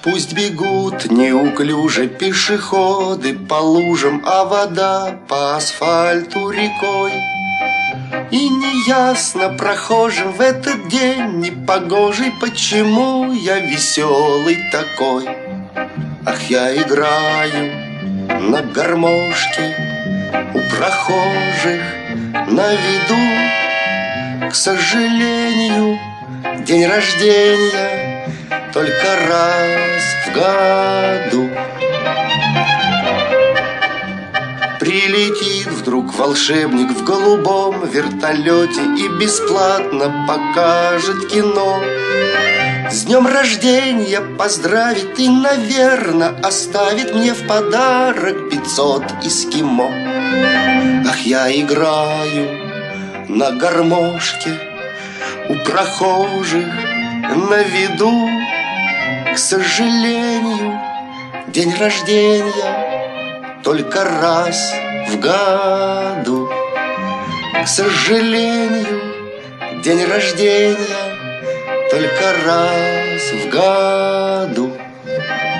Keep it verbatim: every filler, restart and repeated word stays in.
Пусть бегут неуклюже пешеходы по лужам, а вода по асфальту рекой. И неясно прохожим в этот день непогожий, почему я веселый такой. Ах, я играю на гармошке у прохожих на виду. К сожалению, день рождения только раз в году. Прилетит вдруг волшебник в голубом вертолете и бесплатно покажет кино. С днем рождения поздравит и, наверно, оставит мне в подарок пятьсот эскимо. Ах, я играю на гармошке у прохожих на виду. К сожалению, день рождения только раз в году. К сожалению, день рождения только раз в году.